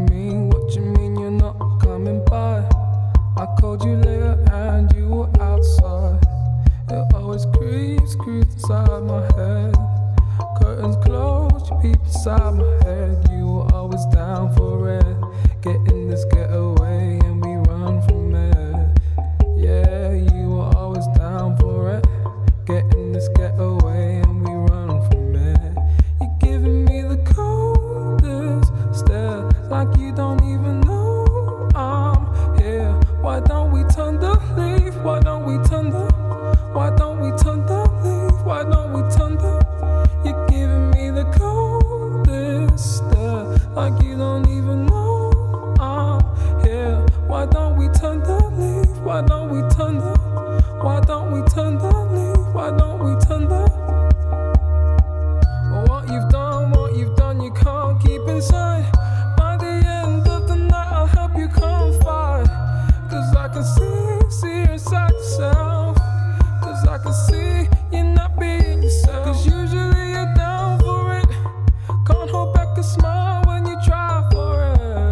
What you mean you're not coming by? I called you later and you were outside. It always creeps inside my head. Curtains closed, you peep inside my head. You were always down for it. Get in this getaway and we run from it. Yeah, you were always down for it. Get in this getaway and we run from it. You're giving me the coldest stare, like you don't even know I'm here. Why don't we turn the leaf? Why don't we turn the? Why don't we turn the leaf? Why don't we turn the? You're giving me the coldest stare, like you don't even know I'm here. Why don't we turn the leaf? Why don't we turn the? Why don't we turn the leaf? Why don't we turn the? Well, what you've done, you can't keep inside. By the end of the night, I'll help you confide. Cause I can see inside yourself. Cause I can see you're not being yourself. Cause usually you're down for it. Can't hold back a smile when you try for it.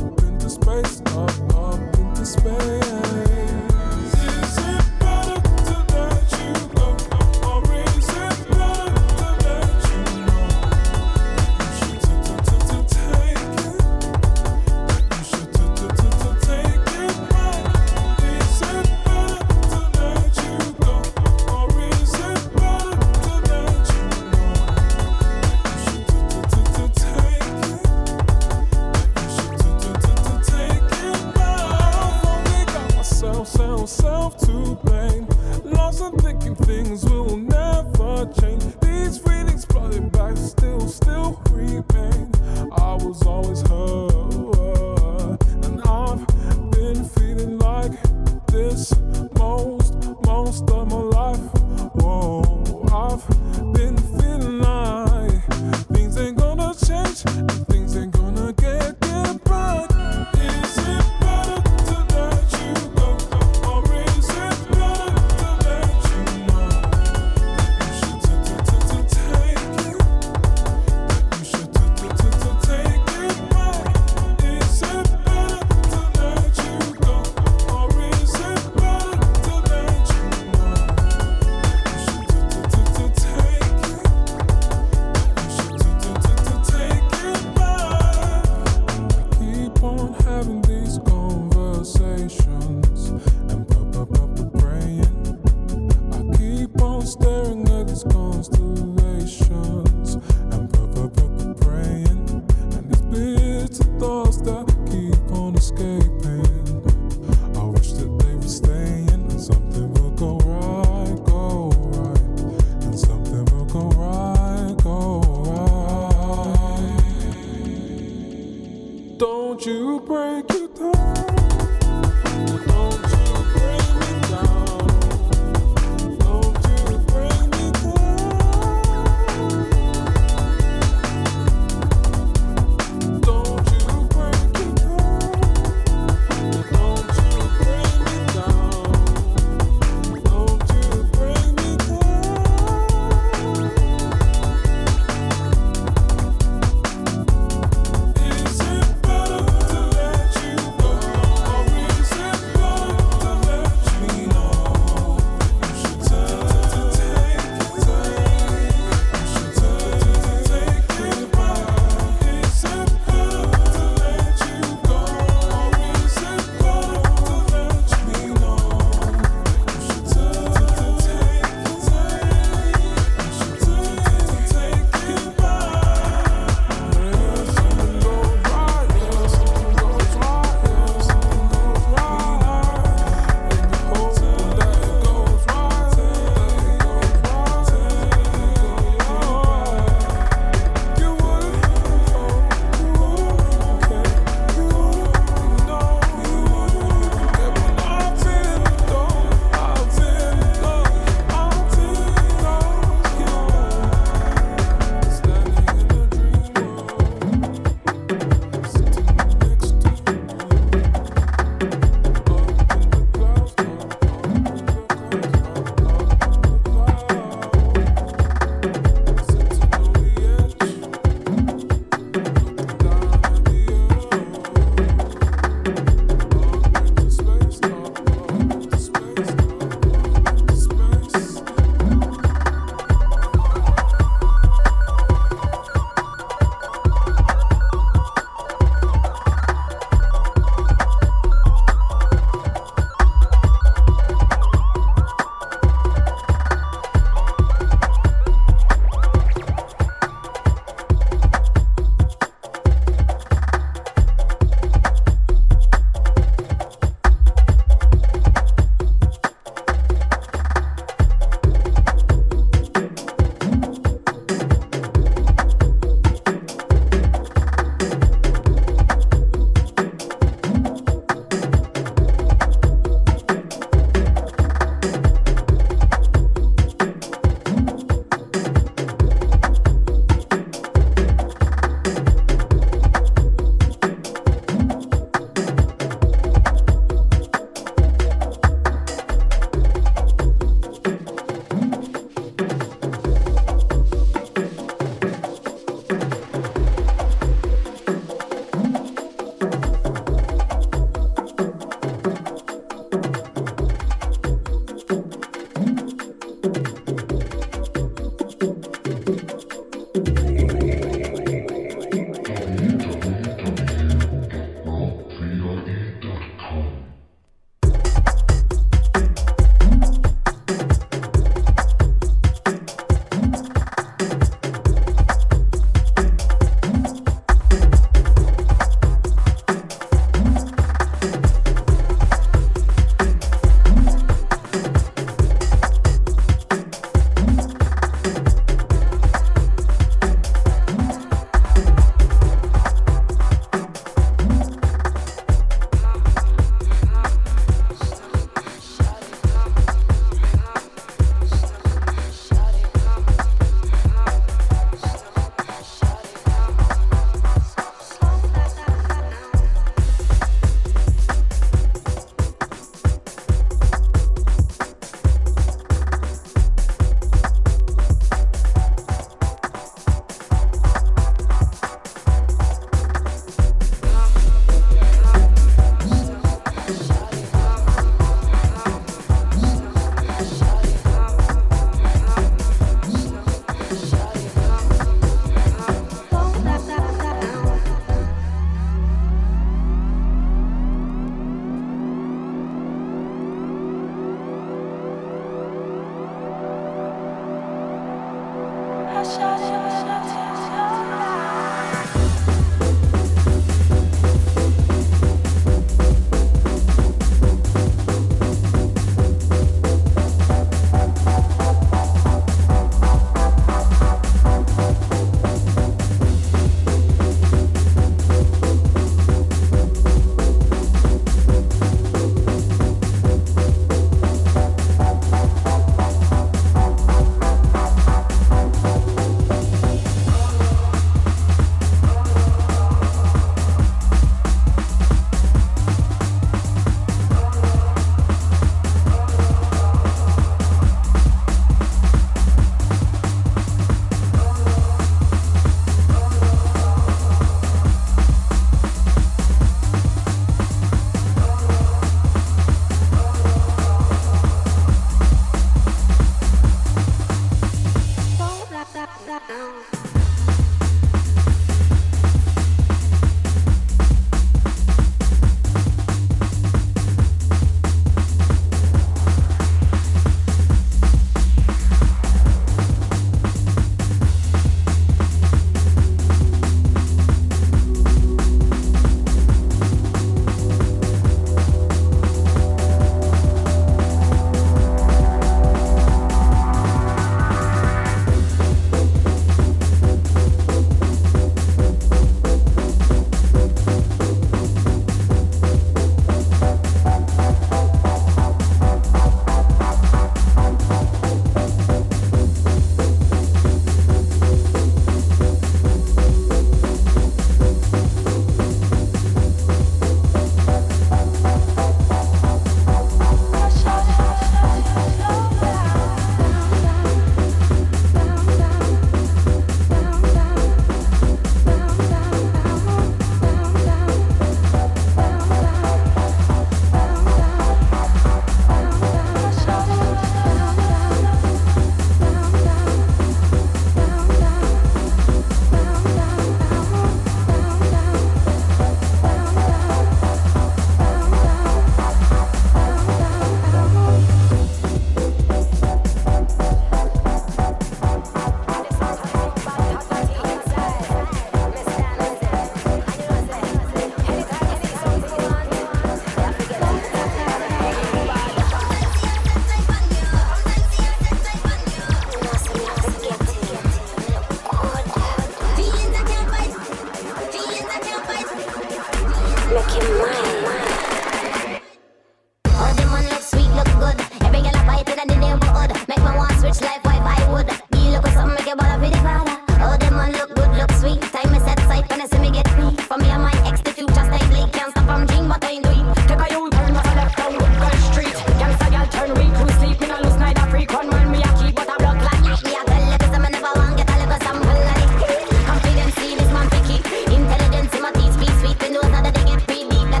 Confidence, see this man picky. Intelligence, my teeth, speak sweet. We know that they get pretty deep.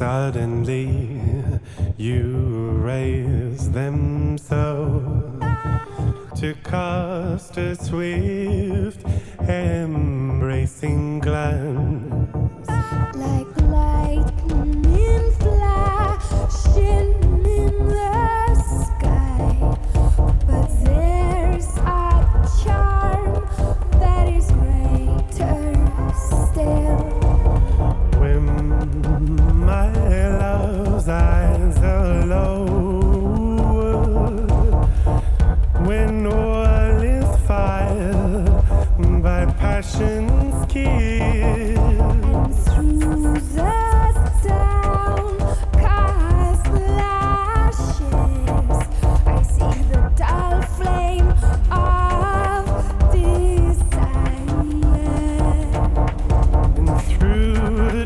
Suddenly you raise them so to cast a swift embracing glance like lightning flashing in the sky, but there's a charm that is greater still. When my love's eyes are low, when all is fire by passion's kiss, And through the downcast lashes, I see the dull flame of desire. and through the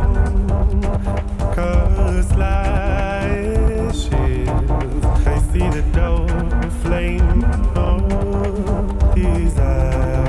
downcast lashes, I see the dull flame of desire.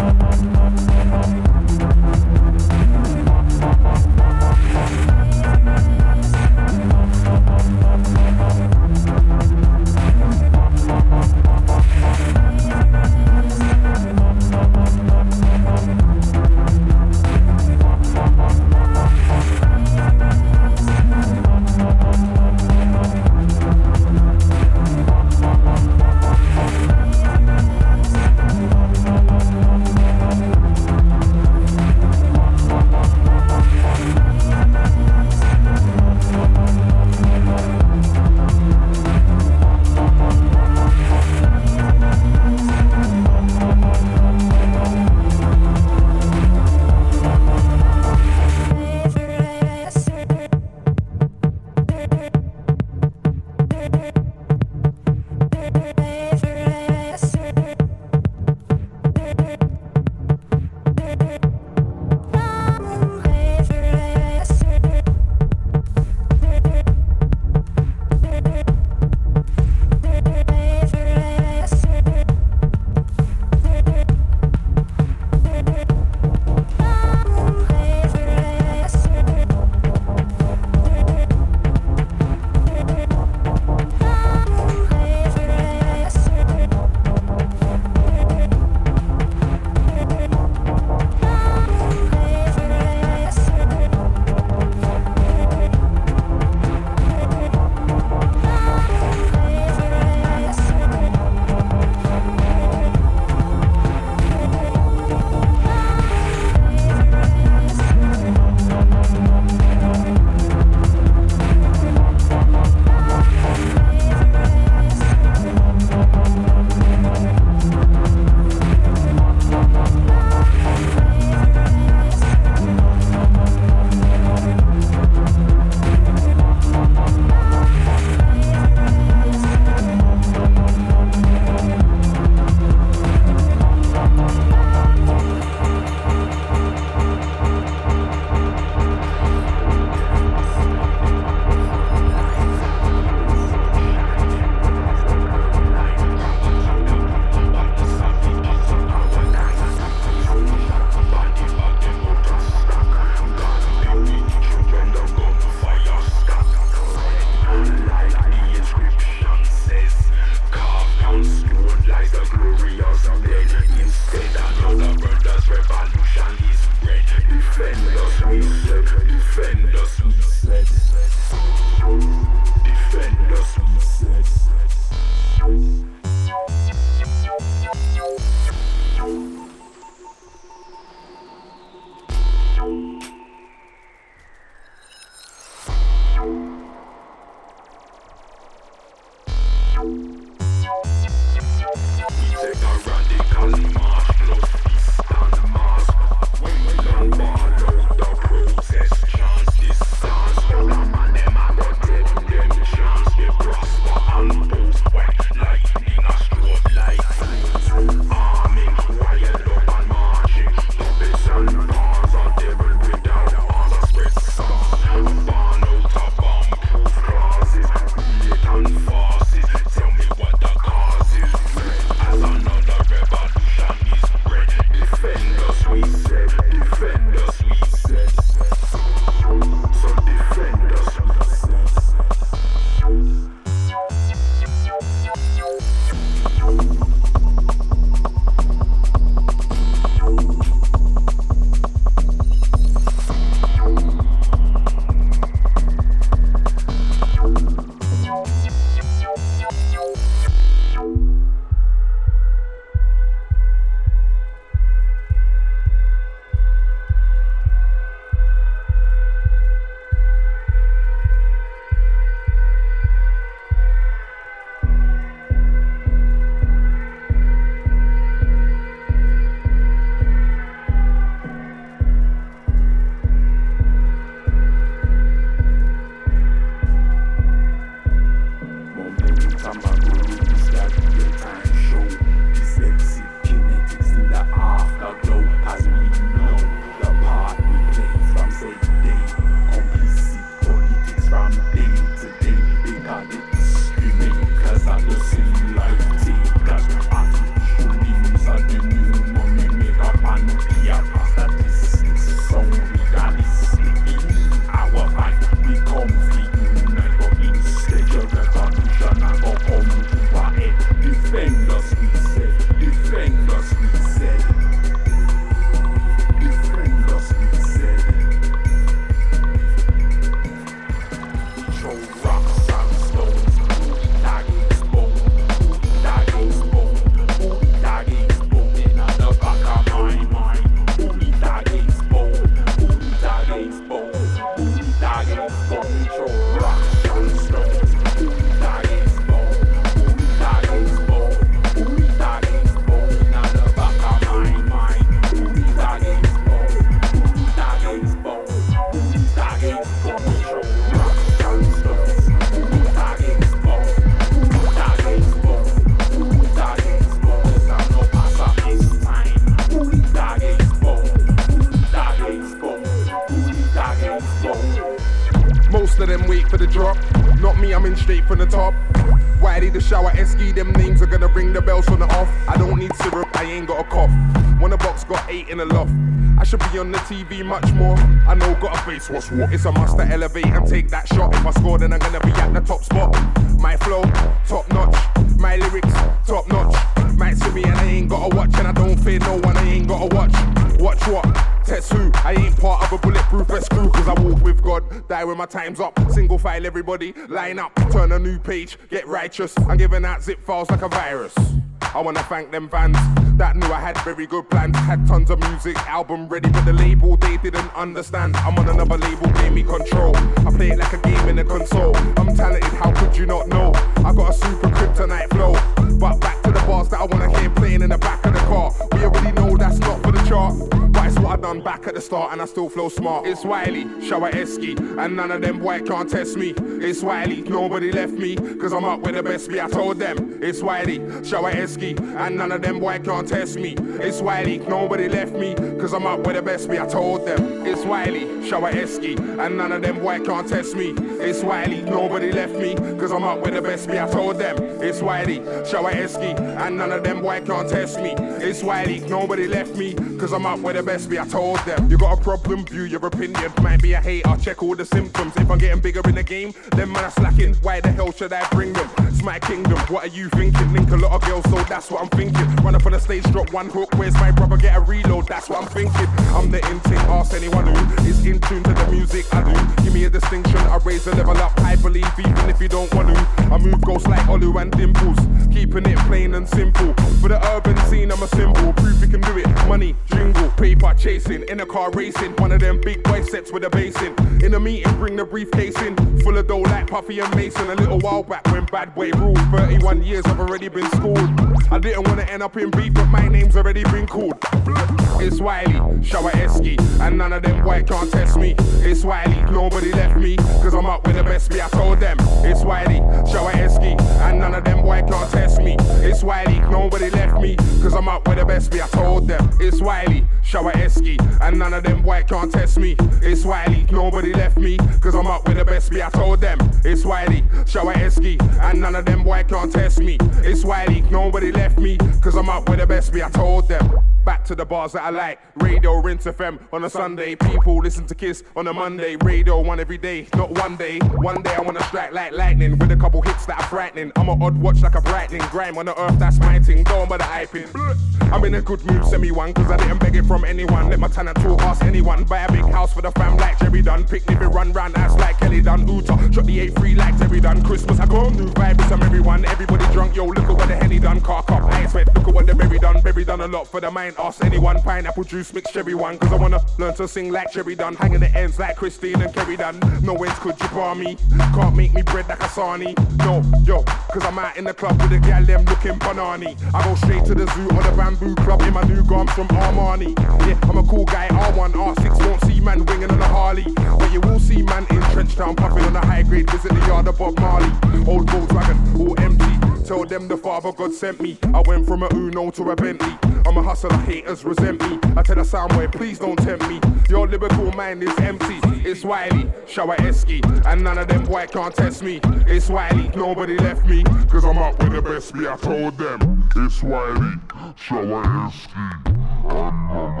Most of them wait for the drop. Not me, I'm in straight from the top. Wiley the shower, Esky, them names are gonna ring the bells on the off. I don't need syrup, I ain't got a cough. When the box got 8 in the loft. I should be on the TV much more. I know, got a face, what's what? It's a must to elevate and take that shot. If I score, then I'm gonna be at the top spot. My flow, top notch. My lyrics, top notch. Might see me and I ain't gotta watch. And I don't fear no one, I ain't gotta watch. Watch what? Test who? I ain't part of a bulletproof crew. Cause I walk with God, die when my time's up. Single file everybody, line up. Turn a new page, get righteous. I'm giving out zip files like a virus. I wanna thank them fans that knew I had very good plans. Had tons of music, album ready, but the label they didn't understand. I'm on another label, gave me control. I play it like a game in a console. I'm talented, how could you not know? I got a super kryptonite flow. But back to the bars that I wanna hear playing in the back of the car. We already know that's not for the chart. But it's what I done back at the start and I still flow smart. It's Wiley, Shower Esky, and none of them boy can't test me. It's Wiley, nobody left me, cause I'm up with the best me. I told them, it's Wiley, Shower Esky, and none of them boy can't test me. It's Wiley, nobody left me, cause I'm up with the best me. I told them, it's Wiley, Shower Esky, and none of them boy can't test me. It's Wiley, nobody left me, cause I'm up with the best me. I told them, it's Wiley, Shower Esky, and none of them boy can't test me. It's Wiley, nobody left me, cause I'm up with the best me. I told them, you got a problem, view your opinion. Might be a hater, check all the symptoms. If I'm getting bigger in the game, then man are slacking. Why the hell should I bring them? It's my kingdom, what are you thinking? Link a lot of girls, so that's what I'm thinking. Run up on the stage, drop one hook, where's my brother, get a reload, that's what I'm thinking. I'm the in-thing, ask anyone who is in tune to the music I do. Give me a distinction, I raise the level up, I believe even if you don't want to. I move ghosts like Olu and Dimples, keeping it plain and simple. For the urban scene, I'm a symbol, proof you can do it. Money, jingle, paper chasing, in a car racing. One of them big boy sets with a bass in a meeting, bring the briefcase in, full of dough like Puffy and Mason. A little while back when Bad Boy ruled, 31 years I've already been schooled. I didn't want to end up in beef, but my name's already been called. It's Wiley, Shower Esky, and none of them boy can't test me. It's Wiley, nobody left me, cause I'm up with the best me. I told them, it's Wiley, Shower Esky, and none of them boy can't test me. It's Wiley, nobody left me, cause I'm up with the best me. I told them, it's Wiley, Shower Esky, and none of them boy can't test me. It's Wiley, nobody left me, cause I'm up with the best me. I told them, it's Wiley, Shower Esky, and none of them boy can't test me. It's Wiley, nobody left me, cause I'm up with the best me. I told them. Back to the bars that I like. Radio Rinse FM on a Sunday. People listen to Kiss on a Monday. Radio one every day, not one day. One day I wanna strike like lightning with a couple hits that are frightening. I'm an odd watch like a brightening. Grime on the earth, that's my thing. Don't bother hyping. I'm in a good mood, send me one, cause I didn't beg it from anyone. Let my talent talk, ask anyone. Buy a big house for the fam like Jerry Dunn. Picnic and run round ass like Kelly Dunn. Uta, shot the A3 like Terry Dunn. Christmas I go new vibes from everyone. Everybody drunk, yo, look at what the Henny done. Car cop, I expect, look at what the Berry done. Berry done a lot for the mind. Ask anyone, pineapple juice, mix cherry one. Cause I wanna learn to sing like Cherry Dunn. Hanging the ends like Christine and Kerry Dunn. No ends could you bar me. Can't make me bread like a sarnie. No, yo, cause I'm out in the club with a gal them looking banani. I go straight to the zoo or the bamboo club in my new garms from Armani. Yeah, I'm a cool guy, R1, R6, won't see man winging on a Harley. But you will see man in Trenchtown puffing on a high grade, visit the yard of Bob Marley. Old Volkswagen, all empty. Tell them the Father God sent me. I went from a Uno to a Bentley. I'm a hustler, haters resent me. I tell the Soundwave, please don't tempt me. Your lyrical mind is empty. It's Wiley, Shower Esky, and none of them boy can't test me. It's Wiley, nobody left me, cause I'm up with the best me. I told them, it's Wiley, Shower Esky, and none